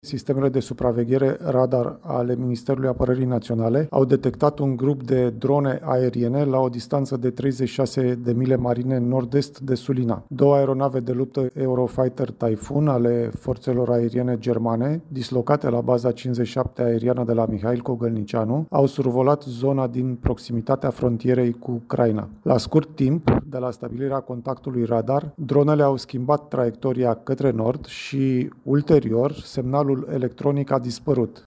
Sistemele de supraveghere radar ale Ministerului Apărării Naționale au detectat un grup de drone aeriene la o distanță de 36 de mile marine nord-est de Sulina. Două aeronave de luptă Eurofighter Typhoon ale forțelor aeriene germane, dislocate la baza 57 aeriană de la Mihail Cogălnicianu, au survolat zona din proximitatea frontierei cu Ucraina. La scurt timp, de la stabilirea contactului radar, dronele au schimbat traiectoria către nord și, ulterior, semnalul electronic a dispărut.